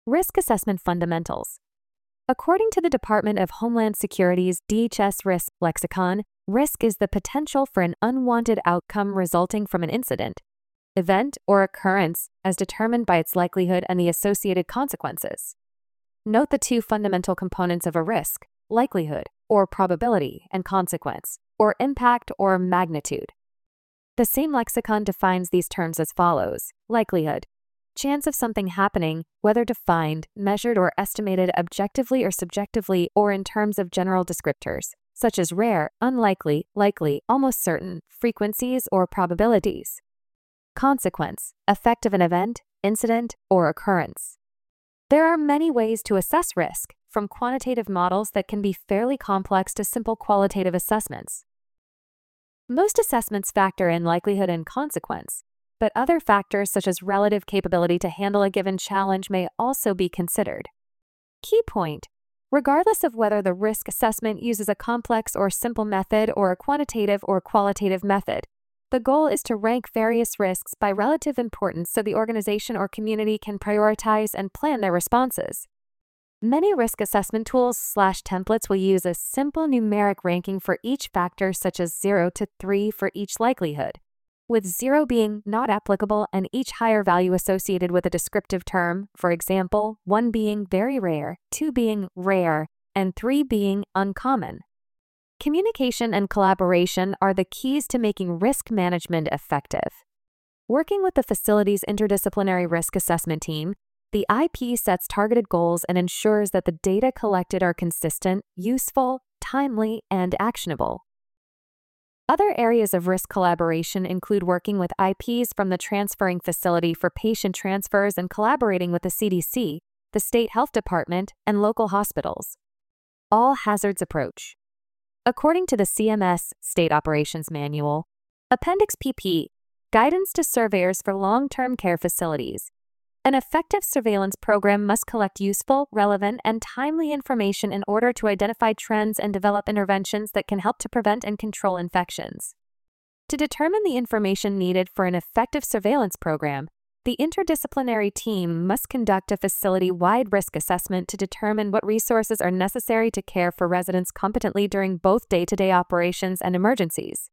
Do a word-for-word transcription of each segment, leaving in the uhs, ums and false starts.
Risk Assessment Fundamentals. According to the Department of Homeland Security's D H S Risk Lexicon, risk is the potential for an unwanted outcome resulting from an incident, event, or occurrence as determined by its likelihood and the associated consequences. Note the two fundamental components of a risk: likelihood, or probability, and consequence, or impact or magnitude. The same lexicon defines these terms as follows: likelihood, chance of something happening, whether defined, measured, or estimated objectively or subjectively, or in terms of general descriptors, such as rare, unlikely, likely, almost certain, frequencies, or probabilities. Consequence, effect of an event, incident, or occurrence. There are many ways to assess risk, from quantitative models that can be fairly complex to simple qualitative assessments. Most assessments factor in likelihood and consequence, but other factors such as relative capability to handle a given challenge may also be considered. Key point: regardless of whether the risk assessment uses a complex or simple method or a quantitative or qualitative method, the goal is to rank various risks by relative importance so the organization or community can prioritize and plan their responses. Many risk assessment tools slash templates will use a simple numeric ranking for each factor, such as zero to three for each likelihood, with zero being not applicable and each higher value associated with a descriptive term, for example, one being very rare, two being rare, and three being uncommon. Communication and collaboration are the keys to making risk management effective. Working with the facility's interdisciplinary risk assessment team, the I P sets targeted goals and ensures that the data collected are consistent, useful, timely, and actionable. Other areas of risk collaboration include working with I Ps from the transferring facility for patient transfers and collaborating with the C D C, the State Health Department, and local hospitals. All hazards approach. According to the C M S State Operations Manual, Appendix P P, Guidance to Surveyors for Long-Term Care Facilities, an effective surveillance program must collect useful, relevant, and timely information in order to identify trends and develop interventions that can help to prevent and control infections. To determine the information needed for an effective surveillance program, the interdisciplinary team must conduct a facility-wide risk assessment to determine what resources are necessary to care for residents competently during both day-to-day operations and emergencies.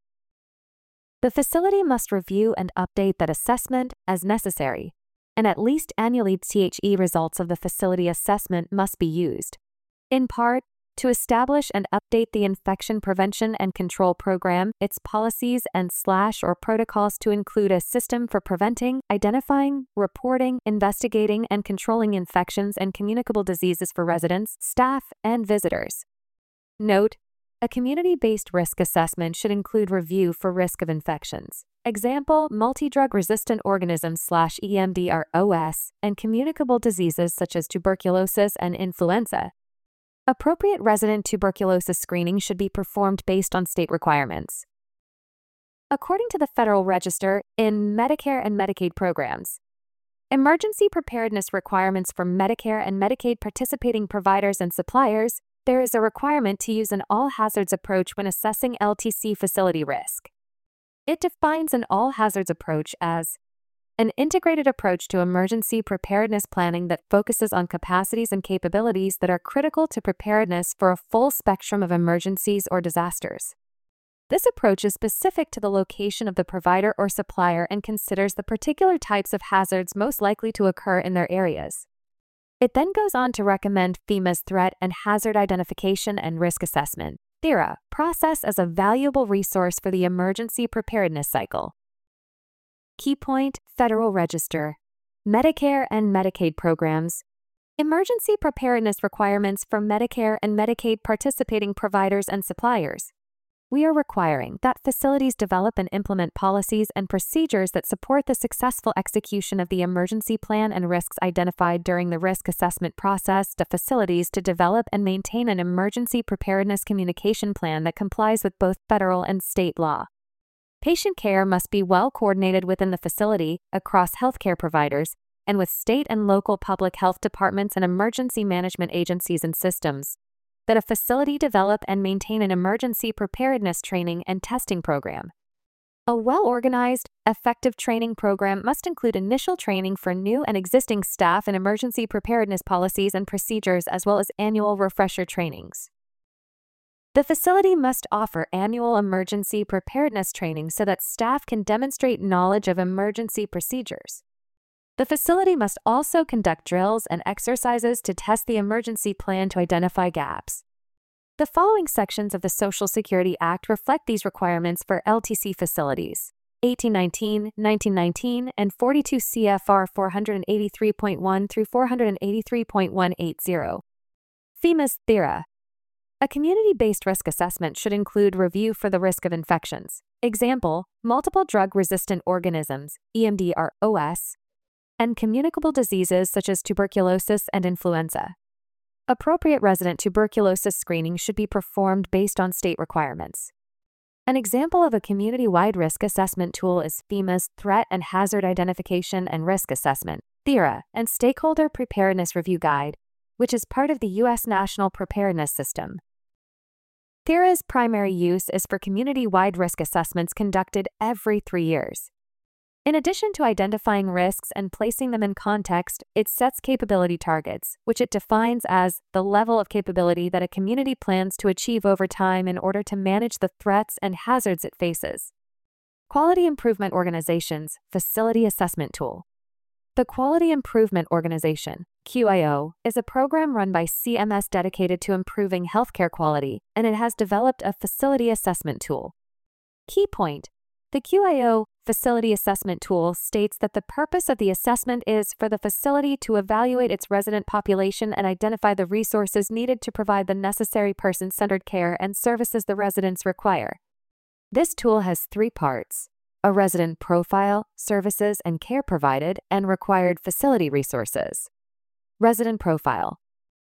The facility must review and update that assessment as necessary, and at least annually T H E results of the facility assessment must be used, in part, to establish and update the infection prevention and control program, its policies and slash or protocols to include a system for preventing, identifying, reporting, investigating, and controlling infections and communicable diseases for residents, staff, and visitors. Note: a community-based risk assessment should include review for risk of infections. Example, multi-drug resistant organisms slash E M D R O S, and communicable diseases such as tuberculosis and influenza. Appropriate resident tuberculosis screening should be performed based on state requirements. According to the Federal Register, in Medicare and Medicaid programs, emergency preparedness requirements for Medicare and Medicaid participating providers and suppliers, there is a requirement to use an all-hazards approach when assessing L T C facility risk. It defines an all-hazards approach as an integrated approach to emergency preparedness planning that focuses on capacities and capabilities that are critical to preparedness for a full spectrum of emergencies or disasters. This approach is specific to the location of the provider or supplier and considers the particular types of hazards most likely to occur in their areas. It then goes on to recommend FEMA's Threat and Hazard Identification and Risk Assessment (THERA) process as a valuable resource for the emergency preparedness cycle. Key point: Federal Register, Medicare and Medicaid programs. Emergency preparedness requirements for Medicare and Medicaid participating providers and suppliers. We are requiring that facilities develop and implement policies and procedures that support the successful execution of the emergency plan and risks identified during the risk assessment process to facilities to develop and maintain an emergency preparedness communication plan that complies with both federal and state law. Patient care must be well coordinated within the facility, across healthcare providers, and with state and local public health departments and emergency management agencies and systems. That a facility develop and maintain an emergency preparedness training and testing program. A well-organized, effective training program must include initial training for new and existing staff in emergency preparedness policies and procedures, as well as annual refresher trainings. The facility must offer annual emergency preparedness training so that staff can demonstrate knowledge of emergency procedures. The facility must also conduct drills and exercises to test the emergency plan to identify gaps. The following sections of the Social Security Act reflect these requirements for L T C facilities: eighteen nineteen, nineteen nineteen, and forty-two C F R four eighty-three point one through four eighty-three point one eighty. FEMA's T H R A. A community-based risk assessment should include review for the risk of infections. Example, multiple drug-resistant organisms, E M D R O S, and communicable diseases such as tuberculosis and influenza. Appropriate resident tuberculosis screening should be performed based on state requirements. An example of a community-wide risk assessment tool is FEMA's Threat and Hazard Identification and Risk Assessment, T H R A, and Stakeholder Preparedness Review Guide, which is part of the U S National Preparedness System. T H R A's primary use is for community-wide risk assessments conducted every three years. In addition to identifying risks and placing them in context, it sets capability targets, which it defines as the level of capability that a community plans to achieve over time in order to manage the threats and hazards it faces. Quality Improvement Organization's Facility Assessment Tool. The Quality Improvement Organization, Q I O, is a program run by C M S dedicated to improving healthcare quality, and it has developed a facility assessment tool. Key point: the Q I O Facility Assessment Tool states that the purpose of the assessment is for the facility to evaluate its resident population and identify the resources needed to provide the necessary person-centered care and services the residents require. This tool has three parts: a resident profile, services and care provided, and required facility resources. Resident profile.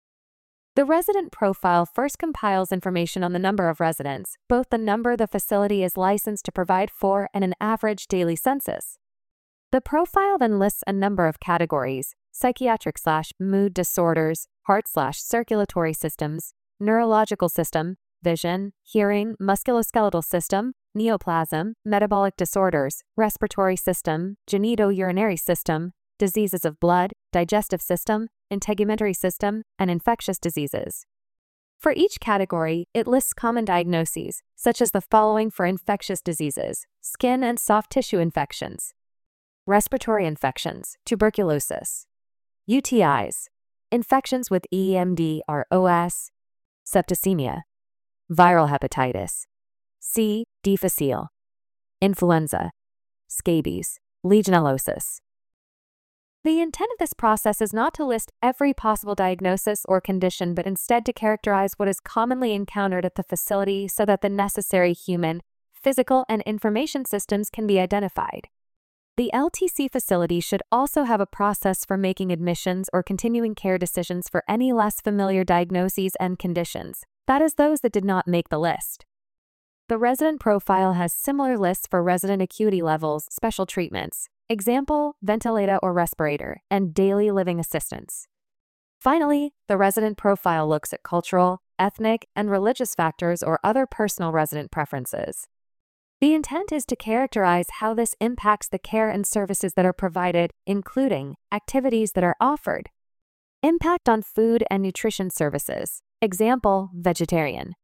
The resident profile first compiles information on the number of residents, both the number the facility is licensed to provide for and an average daily census. The profile then lists a number of categories: psychiatric slash mood disorders, heart slash circulatory systems, neurological system, vision, hearing, musculoskeletal system, neoplasm, metabolic disorders, respiratory system, genitourinary system, diseases of blood, digestive system, integumentary system, and infectious diseases. For each category, it lists common diagnoses, such as the following for infectious diseases: skin and soft tissue infections, respiratory infections, tuberculosis, U T Is, infections with E M D R O S, septicemia, viral hepatitis, C. difficile, influenza, scabies, legionellosis. The intent of this process is not to list every possible diagnosis or condition, but instead to characterize what is commonly encountered at the facility so that the necessary human, physical, and information systems can be identified. The L T C facility should also have a process for making admissions or continuing care decisions for any less familiar diagnoses and conditions, that is, those that did not make the list. The resident profile has similar lists for resident acuity levels, special treatments, example, ventilator or respirator, and daily living assistance. Finally, the resident profile looks at cultural, ethnic, and religious factors or other personal resident preferences. The intent is to characterize how this impacts the care and services that are provided, including activities that are offered. Impact on food and nutrition services, example, vegetarian.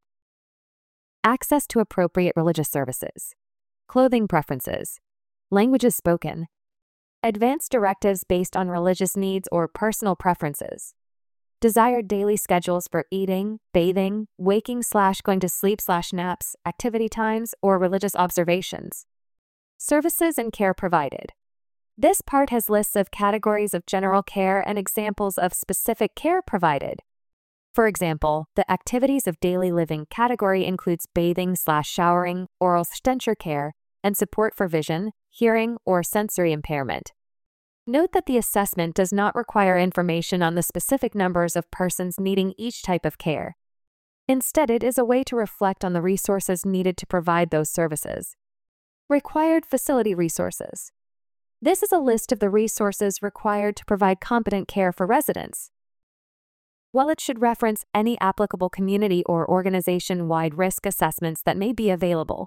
Access to appropriate religious services. Clothing preferences. Languages spoken. Advanced directives based on religious needs or personal preferences. Desired daily schedules for eating, bathing, waking slash going to sleep slash naps, activity times, or religious observations. Services and care provided. This part has lists of categories of general care and examples of specific care provided. For example, the activities of daily living category includes bathing slash showering, oral denture care, and support for vision, hearing, or sensory impairment. Note that the assessment does not require information on the specific numbers of persons needing each type of care. Instead, it is a way to reflect on the resources needed to provide those services. Required facility resources. This is a list of the resources required to provide competent care for residents. While it should reference any applicable community or organization-wide risk assessments that may be available,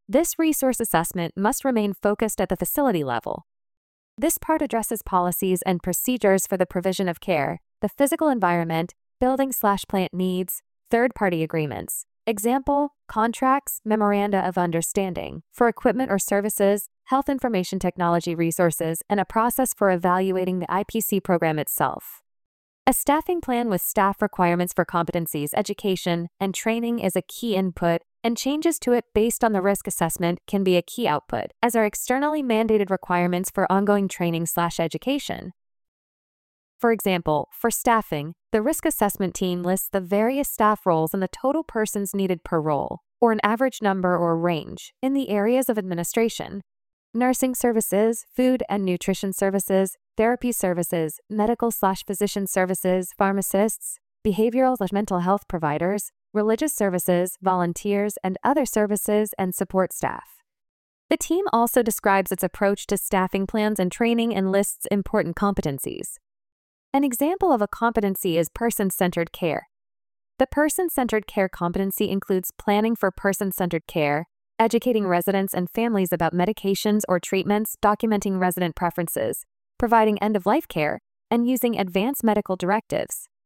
This resource assessment must remain focused at the facility level. This part addresses policies and procedures for the provision of care, the physical environment, building/plant needs, third-party agreements. Example, contracts, memoranda of understanding for equipment or services, health information technology resources, and a process for evaluating the I P C program itself. A staffing plan with staff requirements for competencies, education, and training is a key input, and changes to it based on the risk assessment can be a key output, as are externally mandated requirements for ongoing training/education. For example, for staffing, the risk assessment team lists the various staff roles and the total persons needed per role, or an average number or range, in the areas of administration: nursing services, food and nutrition services, therapy services, medical/physician services, pharmacists, behavioral/mental health providers, religious services, volunteers, and other services and support staff. The team also describes its approach to staffing plans and training and lists important competencies. An example of a competency is person-centered care. The person-centered care competency includes planning for person-centered care, educating residents and families about medications or treatments, documenting resident preferences, providing end-of-life care, and using advanced medical directives.